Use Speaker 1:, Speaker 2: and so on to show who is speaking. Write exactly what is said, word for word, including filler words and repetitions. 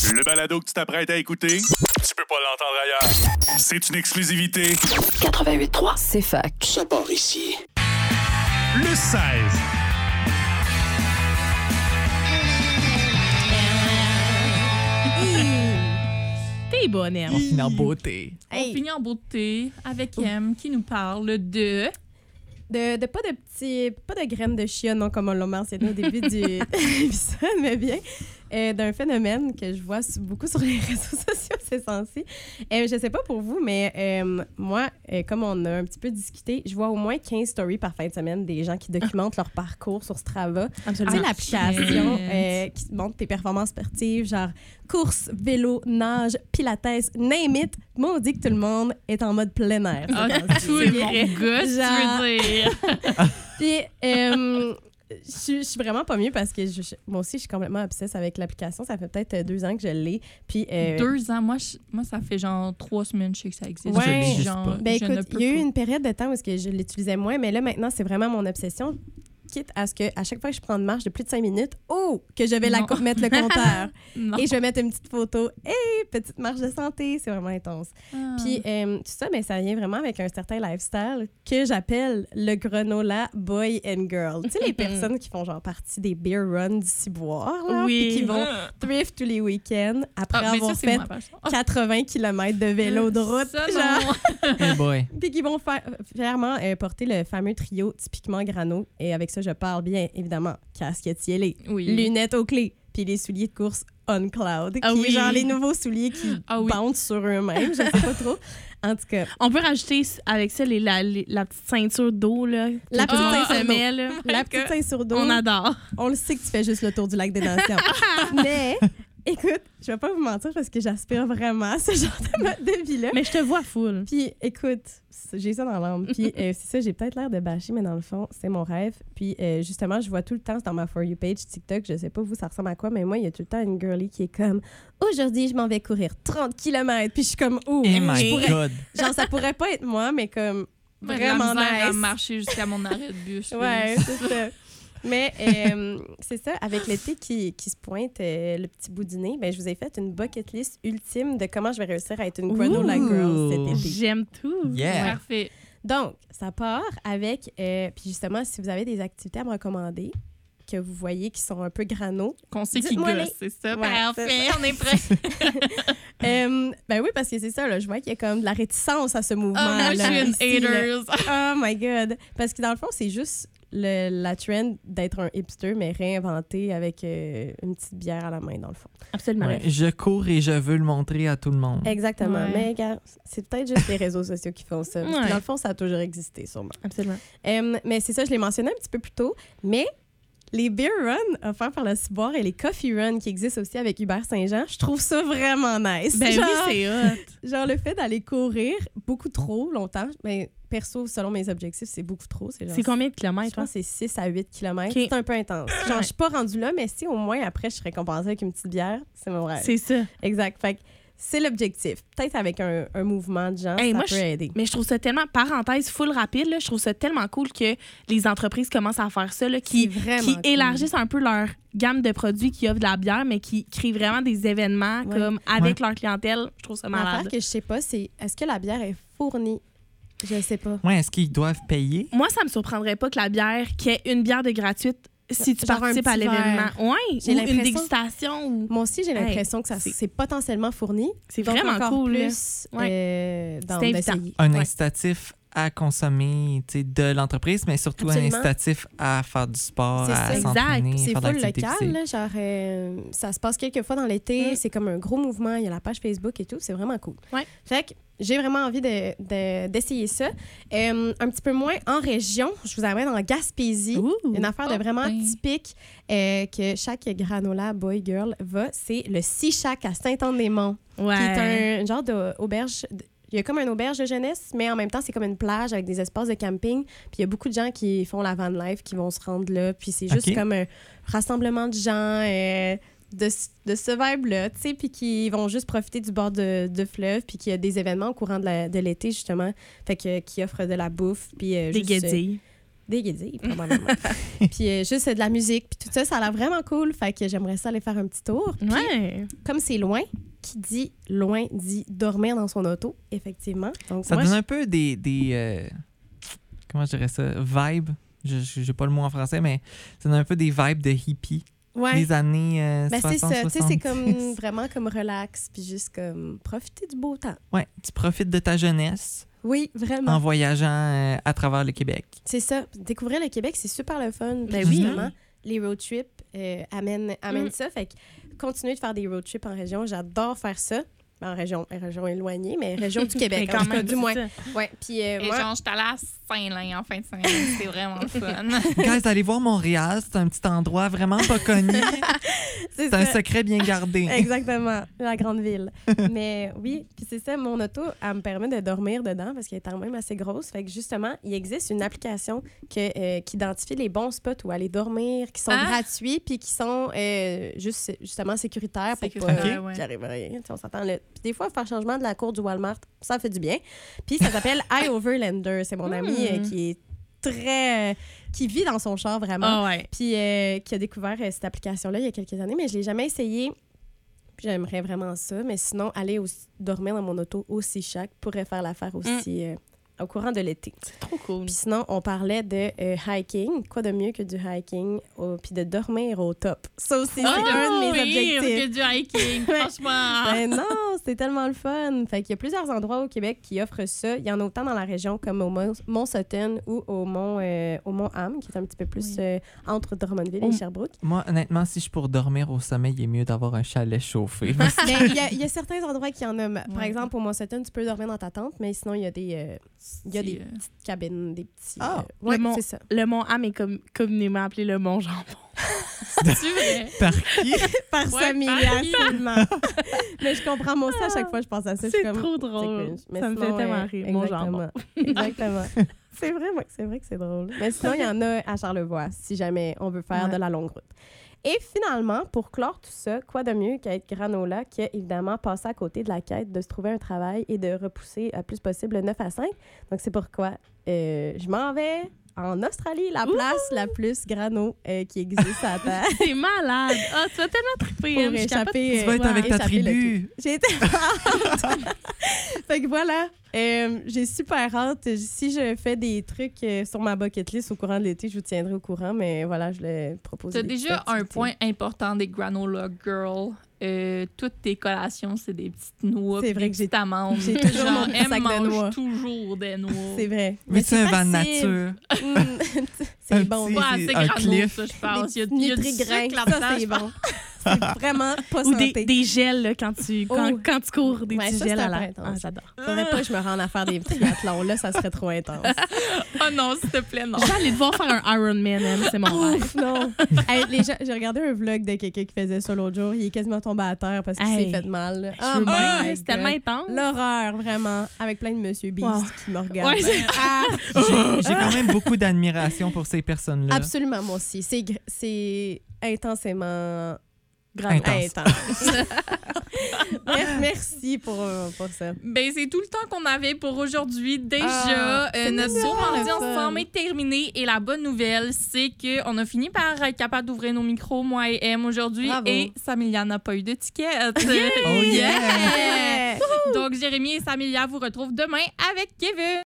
Speaker 1: Le balado que tu t'apprêtes à écouter, tu peux pas l'entendre ailleurs. C'est une exclusivité.
Speaker 2: quatre-vingt-huit trois, c'est fac.
Speaker 3: Ça part ici.
Speaker 1: Le seize.
Speaker 4: T'es bonne, Em.
Speaker 5: On finit en beauté.
Speaker 4: On finit en beauté avec Em qui nous parle de...
Speaker 6: De, de pas de petits, pas de graines de chia, non, comme on l'a mentionné au début du épisode, mais bien euh, d'un phénomène que je vois beaucoup sur les réseaux sociaux ces temps-ci. Euh, je sais pas pour vous, mais euh, moi, euh, comme on a un petit peu discuté, je vois au moins quinze stories par fin de semaine des gens qui documentent leur parcours sur Strava.
Speaker 4: Absolument.
Speaker 6: Tu sais, l'application euh, qui montre tes performances sportives, genre course, vélo, nage, pilates, name it. Moi, on dit que tout le monde est en mode plein air.
Speaker 4: Ah,
Speaker 6: C'est
Speaker 4: tout le monde gosse,
Speaker 6: Genre-
Speaker 4: tu veux dire.
Speaker 6: Puis, euh, je suis- je suis vraiment pas mieux parce que je- je- moi aussi, je suis complètement obsesse avec l'application. Ça fait peut-être euh, deux ans que je l'ai. Puis, euh,
Speaker 4: Deux ans. Moi, je- moi, ça fait genre trois semaines que je sais que ça existe.
Speaker 6: Ouais.
Speaker 5: Je l'ai juste
Speaker 4: Genre,
Speaker 5: pas.
Speaker 6: ben
Speaker 4: je ne
Speaker 6: écoute,
Speaker 4: peux
Speaker 6: il y a eu
Speaker 4: pas.
Speaker 6: une période de temps où est-ce que je l'utilisais moins, mais là, maintenant, c'est vraiment mon obsession. Quitte à ce que à chaque fois que je prends une marche de plus de cinq minutes, oh, que je vais la
Speaker 4: Non.
Speaker 6: co- mettre le compteur.
Speaker 4: Non.
Speaker 6: Et je vais mettre une petite photo. Hey, petite marche de santé, c'est vraiment intense.
Speaker 4: Ah.
Speaker 6: Puis euh, tout ça, mais ça vient vraiment avec un certain lifestyle que j'appelle le granola boy and girl. Tu sais, les personnes qui font genre partie des beer runs du ciboire, là,
Speaker 4: Oui.
Speaker 6: puis qui vont
Speaker 4: Ah.
Speaker 6: thrift tous les week-ends après
Speaker 4: Ah, mais
Speaker 6: avoir
Speaker 4: ça, c'est
Speaker 6: fait
Speaker 4: moi, par exemple.
Speaker 6: quatre-vingts kilomètres de vélo de route.
Speaker 4: Ça,
Speaker 6: genre.
Speaker 4: non.
Speaker 5: Hey boy.
Speaker 6: Puis qui vont faire, fièrement euh, porter le fameux trio typiquement grano. Et avec ça, je parle bien évidemment casquette cielée,
Speaker 4: Oui.
Speaker 6: lunettes aux clés, puis les souliers de course on cloud,
Speaker 4: Ah
Speaker 6: qui
Speaker 4: oui.
Speaker 6: est genre les nouveaux souliers qui
Speaker 4: Ah oui.
Speaker 6: bouncent sur eux-mêmes, je sais pas trop. En tout cas,
Speaker 7: On peut rajouter avec ça les, la, les- la petite ceinture d'eau, là. que
Speaker 6: La
Speaker 7: tout le
Speaker 6: petite
Speaker 7: monde
Speaker 6: ceinture
Speaker 7: se
Speaker 6: d'eau.
Speaker 7: met, là.
Speaker 6: la petite ceinture d'eau,
Speaker 7: On adore.
Speaker 6: on le sait que tu fais juste le tour du lac des Nations. Mais, écoute, je vais pas vous mentir parce que j'aspire vraiment à ce genre de mode de vie-là.
Speaker 7: Mais je te vois full.
Speaker 6: Puis, écoute, c'est- j'ai ça dans l'âme. Puis, euh, c'est ça, j'ai peut-être l'air de bâcher, mais dans le fond, c'est mon rêve. Puis, euh, justement, je vois tout le temps dans ma For You page TikTok, je sais pas vous, ça ressemble à quoi, mais moi, il y a tout le temps une girlie qui est comme « Aujourd'hui, je m'en vais courir trente kilomètres. » Puis, je suis comme « Oh,
Speaker 5: Oh my
Speaker 6: je pourrais-
Speaker 5: God.
Speaker 6: genre, ça pourrait pas être moi, mais comme
Speaker 4: Moi,
Speaker 6: vraiment
Speaker 4: de la misère à
Speaker 6: nice.
Speaker 4: marcher jusqu'à mon arrêt de bus.
Speaker 6: Ouais, c'est ça. Mais euh, c'est ça, avec l'été qui, qui se pointe, euh, le petit bout du nez, ben, je vous ai fait une bucket list ultime de comment je vais réussir à être une granola
Speaker 5: Ouh.
Speaker 6: girl cet été.
Speaker 7: J'aime tout.
Speaker 5: Yeah.
Speaker 4: Parfait.
Speaker 6: Donc, ça part avec, euh, puis justement, si vous avez des activités à me recommander, que vous voyez qui sont un peu grano,
Speaker 4: Qu'on sait qui
Speaker 6: Dites-moi
Speaker 4: gosse,
Speaker 6: les-
Speaker 4: c'est ça.
Speaker 6: Ouais,
Speaker 4: Parfait,
Speaker 6: c'est ça.
Speaker 4: on est prêt.
Speaker 6: euh, ben oui, parce que c'est ça, là, je vois qu'il y a comme de la réticence à ce mouvement.
Speaker 4: Oh, moi, je suis une haters.
Speaker 6: Oh my God! Parce que dans le fond, c'est juste le, la trend d'être un hipster, mais réinventé avec euh, une petite bière à la main, dans le fond.
Speaker 7: Absolument.
Speaker 5: Ouais, je cours et je veux le montrer à tout le monde.
Speaker 6: Exactement.
Speaker 4: Ouais.
Speaker 6: Mais regarde, c'est peut-être juste les réseaux sociaux qui font ça.
Speaker 7: Ouais.
Speaker 6: Dans le fond, ça a toujours existé, sûrement.
Speaker 7: Absolument.
Speaker 6: Euh, mais c'est ça, je l'ai mentionné un petit peu plus tôt. Mais les beer runs offerts par le Ciboire et les coffee runs qui existent aussi avec Hubert Saint-Jean, je trouve ça vraiment nice.
Speaker 7: Ben
Speaker 6: genre,
Speaker 7: oui, c'est hot.
Speaker 6: genre le fait d'aller courir beaucoup trop longtemps. Mais perso, selon mes objectifs, c'est beaucoup trop. C'est, genre-
Speaker 7: C'est combien de
Speaker 6: Je
Speaker 7: kilomètres,
Speaker 6: pense
Speaker 7: hein?
Speaker 6: que c'est six à huit kilomètres.
Speaker 7: Ok.
Speaker 6: C'est un peu intense. Genre, je suis pas rendue là, mais si au moins après, je serais compensée avec une petite bière, c'est mon rêve.
Speaker 7: C'est ça.
Speaker 6: Exact. Fait que c'est l'objectif. Peut-être avec un, un mouvement de gens,
Speaker 7: Hey,
Speaker 6: ça
Speaker 7: moi,
Speaker 6: peut
Speaker 7: je-
Speaker 6: aider.
Speaker 7: Mais je trouve ça tellement, parenthèse full rapide, là, je trouve ça tellement cool que les entreprises commencent à faire ça, là, qui,
Speaker 6: C'est vraiment
Speaker 7: qui
Speaker 6: cool.
Speaker 7: élargissent un peu leur gamme de produits qui offrent de la bière, mais qui créent vraiment des événements
Speaker 6: Ouais.
Speaker 7: comme avec leur clientèle. Je trouve ça
Speaker 6: L'affaire
Speaker 7: malade.
Speaker 6: que je sais pas, c'est est-ce que la bière est fournie? Je sais pas.
Speaker 5: Ouais, est-ce qu'ils doivent payer?
Speaker 7: Moi, ça me surprendrait pas que la bière, qu'il y ait une bière de gratuite si tu
Speaker 6: Genre un
Speaker 7: participes à
Speaker 6: petit
Speaker 7: l'événement. Ouais,
Speaker 6: J'ai
Speaker 7: ou une
Speaker 6: l'impression-
Speaker 7: dégustation. Ou...
Speaker 6: Moi aussi, j'ai
Speaker 7: Hey,
Speaker 6: l'impression que ça,
Speaker 7: c'est-
Speaker 6: c'est potentiellement fourni.
Speaker 7: C'est
Speaker 6: Donc,
Speaker 7: vraiment
Speaker 6: encore
Speaker 7: cool. là.
Speaker 6: plus
Speaker 7: Ouais.
Speaker 6: euh, dans
Speaker 7: C'est invitant.
Speaker 6: d'essayer.
Speaker 5: Un
Speaker 6: Ouais.
Speaker 5: incitatif à consommer tu sais, de l'entreprise, mais surtout
Speaker 6: Absolument.
Speaker 5: un incitatif à faire du sport,
Speaker 6: C'est
Speaker 5: à
Speaker 6: ça.
Speaker 5: s'entraîner,
Speaker 6: C'est
Speaker 5: faire de
Speaker 6: full
Speaker 5: l'activité
Speaker 6: local,
Speaker 5: physique.
Speaker 6: là, genre, euh, ça se passe quelques fois dans l'été,
Speaker 7: Mm.
Speaker 6: c'est comme un gros mouvement, il y a la page Facebook et tout, c'est vraiment cool.
Speaker 7: Ouais.
Speaker 6: Fait que j'ai vraiment envie de, de- d'essayer ça. Euh, un petit peu moins en région, je vous amène en Gaspésie.
Speaker 7: Ouh.
Speaker 6: Une affaire de
Speaker 4: Oh,
Speaker 6: vraiment
Speaker 4: ben.
Speaker 6: typique euh, que chaque granola boy girl va, c'est le Sea Shack à Saint-Anne-des-Monts,
Speaker 7: Ouais.
Speaker 6: qui est un genre d'auberge. Il y a comme une auberge de jeunesse, mais en même temps, c'est comme une plage avec des espaces de camping. Puis il y a beaucoup de gens qui font la van life, qui vont se rendre là. Puis c'est juste
Speaker 5: Ok.
Speaker 6: comme un rassemblement de gens euh, de, de ce vibe-là, tu sais, puis qui vont juste profiter du bord de, de fleuve, puis qu'il y a des événements au courant de, la- de l'été, justement, fait que qui offrent de la bouffe, puis euh,
Speaker 7: Des
Speaker 6: juste, euh,
Speaker 7: guédilles.
Speaker 6: déguisée, probablement. Puis euh, juste de la musique, puis tout ça, ça a l'air vraiment cool. Fait que j'aimerais ça aller faire un petit tour. Puis,
Speaker 7: Ouais.
Speaker 6: comme c'est loin, qui dit loin dit dormir dans son auto, effectivement. Donc,
Speaker 5: Ça
Speaker 6: moi,
Speaker 5: donne
Speaker 6: je-
Speaker 5: un peu des... des euh, comment je dirais ça? Vibes. Je n'ai pas le mot en français, mais ça donne un peu des vibes de hippie.
Speaker 6: Ouais.
Speaker 5: Les années euh,
Speaker 6: Ben, c'est
Speaker 5: soixante,
Speaker 6: ça, tu sais, c'est
Speaker 5: soixante-dix.
Speaker 6: comme vraiment comme relax, puis juste comme profiter du beau temps.
Speaker 5: Ouais, tu profites de ta jeunesse
Speaker 6: Oui, vraiment.
Speaker 5: en voyageant euh, à travers le Québec.
Speaker 6: C'est ça. Découvrir le Québec, c'est super le fun. Puis
Speaker 7: Ben oui.
Speaker 6: justement, les road trips euh, amènent, amènent
Speaker 7: Mm.
Speaker 6: ça. Fait que continuer de faire des road trips en région, j'adore faire ça. En région, en région éloignée, mais région du Québec,
Speaker 7: Mais quand
Speaker 6: en tout cas,
Speaker 7: même,
Speaker 6: du
Speaker 7: c'est
Speaker 6: moins.
Speaker 7: ça.
Speaker 6: Ouais, puis euh,
Speaker 4: Et
Speaker 6: moi-
Speaker 4: genre, j'étais allée à Saint-Lin en fin de semaine. C'était vraiment le fun.
Speaker 5: Guys, allez voir Montréal, c'est un petit endroit vraiment pas connu.
Speaker 6: c'est
Speaker 5: C'est un
Speaker 6: ça.
Speaker 5: secret bien gardé.
Speaker 6: Exactement, la grande ville. Mais oui, puis c'est ça, mon auto, elle me permet de dormir dedans parce qu'elle est quand même assez grosse. Fait que justement, il existe une application que, euh, qui identifie les bons spots où aller dormir, qui sont
Speaker 4: Ah.
Speaker 6: gratuits puis qui sont euh, juste, justement sécuritaires pour
Speaker 4: Sécuritaire,
Speaker 6: pas
Speaker 4: ouais.
Speaker 6: qu'il arrive rien. Tu sais, on s'entend. Là. Puis des fois, faire changement de la cour du Walmart, ça fait du bien. Puis ça s'appelle iOverlander. C'est mon ami euh, qui est très... euh, qui vit dans son char vraiment.
Speaker 7: Ah ouais.
Speaker 6: Puis euh, qui a découvert euh, cette application-là il y a quelques années, mais je l'ai jamais essayé. Puis j'aimerais vraiment ça. Mais sinon, aller aussi, dormir dans mon auto aussi chaque pourrait faire l'affaire aussi euh, au courant de l'été.
Speaker 7: Trop cool.
Speaker 6: Puis sinon, on parlait de euh, hiking. Quoi de mieux que du hiking? Oh, puis de dormir au top. Ça aussi, c'est
Speaker 4: Ah,
Speaker 6: un de mes
Speaker 4: pire
Speaker 6: objectifs.
Speaker 4: que du hiking,
Speaker 6: Ouais.
Speaker 4: franchement.
Speaker 6: Ben non, c'est tellement le fun. Fait qu'il y a plusieurs endroits au Québec qui offrent ça. Il y en a autant dans la région comme au Mont- Mont-Sutton ou au Mont, euh, au Mont-Ham, qui est un petit peu plus
Speaker 4: Oui.
Speaker 6: euh, entre Drummondville
Speaker 5: Oh.
Speaker 6: et Sherbrooke.
Speaker 5: Moi, honnêtement, si je suis pour dormir au sommet, il est mieux d'avoir un chalet chauffé. Parce que-
Speaker 6: Ben, Il y, a- il y a certains endroits qui en ont. Par
Speaker 4: Ouais.
Speaker 6: exemple, au Mont-Sutton, tu peux dormir dans ta tente, mais sinon, il y a des, euh, il y a des
Speaker 4: Petit, euh,
Speaker 6: petites cabines, des petits...
Speaker 5: Ah,
Speaker 6: euh, ouais,
Speaker 7: le Mont-
Speaker 6: c'est ça.
Speaker 7: Le Mont Ham est comme, communément appelé le Mont Jambon.
Speaker 4: C'est vrai.
Speaker 5: Par qui?
Speaker 6: Par
Speaker 4: Ouais,
Speaker 6: Samilia,
Speaker 4: par qui?
Speaker 6: seulement. Mais je comprends, moi aussi, à chaque fois, je pense à ça. je suis
Speaker 7: C'est
Speaker 6: comme,
Speaker 7: trop
Speaker 6: c'est
Speaker 7: drôle.
Speaker 6: cringe. Mais
Speaker 7: Ça me
Speaker 6: sinon,
Speaker 7: fait tellement
Speaker 6: euh,
Speaker 7: rire. Mon
Speaker 6: exactement.
Speaker 7: jambon.
Speaker 6: Exactement. C'est vrai, moi, c'est vrai que c'est drôle. Mais sinon, il y en a à Charlevoix, si jamais on veut faire
Speaker 7: Ouais.
Speaker 6: de la longue route. Et finalement, pour clore tout ça, quoi de mieux qu'être granola qui a évidemment passé à côté de la quête de se trouver un travail et de repousser à plus possible le neuf à cinq. Donc, c'est pourquoi euh, je m'en vais en Australie, la place la plus grano euh, qui existe à terre.
Speaker 7: C'est malade. Ah, tu vas tellement triper.
Speaker 6: Pour
Speaker 7: Em, je capote.
Speaker 6: échapper,
Speaker 5: Tu vas être
Speaker 6: euh,
Speaker 5: avec ta
Speaker 6: échapper le
Speaker 5: tribu.
Speaker 6: tout. J'ai été Fait que voilà, euh, j'ai super hâte. Si je fais des trucs euh, sur ma bucket list au courant de l'été, je vous tiendrai au courant, mais voilà, je l'ai proposé.
Speaker 4: T'as
Speaker 6: des
Speaker 4: déjà
Speaker 6: petites
Speaker 4: un
Speaker 6: activités.
Speaker 4: point important des granola girl. Euh, toutes tes collations, c'est des petites noix.
Speaker 6: C'est
Speaker 4: puis
Speaker 6: vrai
Speaker 4: des
Speaker 6: que j'ai-
Speaker 4: petites amandes.
Speaker 6: j'ai toujours
Speaker 4: Genre,
Speaker 6: mon petit
Speaker 4: elle
Speaker 6: sac de
Speaker 4: mange
Speaker 6: noix.
Speaker 4: toujours des noix.
Speaker 6: C'est vrai.
Speaker 5: Mais c'est un van
Speaker 6: facile.
Speaker 5: nature.
Speaker 6: Mm. c'est
Speaker 5: Un
Speaker 6: bon.
Speaker 5: petit-
Speaker 4: Pas assez
Speaker 5: un
Speaker 4: grano,
Speaker 5: cliff.
Speaker 4: ça, je pense.
Speaker 6: Des
Speaker 4: Il y a, il y a du
Speaker 6: nutri-grains,
Speaker 4: sucre
Speaker 6: ça,
Speaker 4: là-dedans.
Speaker 6: c'est
Speaker 4: je pense.
Speaker 6: bon. C'est vraiment pas
Speaker 7: Ou des,
Speaker 6: santé.
Speaker 7: des gels là, quand, tu, quand,
Speaker 6: Oh.
Speaker 7: quand tu cours, des
Speaker 6: Ouais,
Speaker 7: petits
Speaker 6: ça,
Speaker 7: gels
Speaker 6: c'est
Speaker 7: à
Speaker 6: un
Speaker 7: la...
Speaker 6: peu intense.
Speaker 7: Ah, j'adore.
Speaker 6: Faudrait pas que je me rende à faire des triathlons. Là, ça serait trop intense.
Speaker 4: Oh non, s'il te plaît, non.
Speaker 7: Je vais aller te voir faire un Ironman, Em, c'est mon rêve.
Speaker 6: Ouf, non. Hey, les gens- j'ai regardé un vlog de quelqu'un qui faisait ça l'autre jour. Il est quasiment tombé à terre parce qu'il
Speaker 7: Hey.
Speaker 6: s'est fait mal.
Speaker 7: Je
Speaker 6: Oh
Speaker 7: veux bien,
Speaker 6: my
Speaker 7: c'est tellement
Speaker 6: God.
Speaker 7: intense.
Speaker 6: L'horreur, vraiment. Avec plein de Monsieur Beast
Speaker 7: Wow.
Speaker 6: qui me regardent.
Speaker 7: Ouais, c'est-
Speaker 6: Ah,
Speaker 5: J'ai j'ai quand même beaucoup d'admiration pour ces personnes-là.
Speaker 6: absolument, moi aussi. C'est, gr- c'est intensément
Speaker 7: Grave.
Speaker 5: Intense.
Speaker 6: intense. Bref, merci pour, euh, pour ça.
Speaker 4: Ben, c'est tout le temps qu'on avait pour aujourd'hui. Déjà,
Speaker 6: Ah,
Speaker 4: euh,
Speaker 6: c'est
Speaker 4: notre
Speaker 6: tellement
Speaker 4: beau mardi
Speaker 6: le fun.
Speaker 4: ensemble est terminé. Et la bonne nouvelle, c'est qu'on a fini par être capable d'ouvrir nos micros, moi et M, aujourd'hui.
Speaker 6: Bravo.
Speaker 4: Et Samilia n'a pas eu de ticket.
Speaker 5: Oh yeah!
Speaker 6: Yeah!
Speaker 4: Donc, Jérémy et Samilia vous retrouvent demain avec Kevin.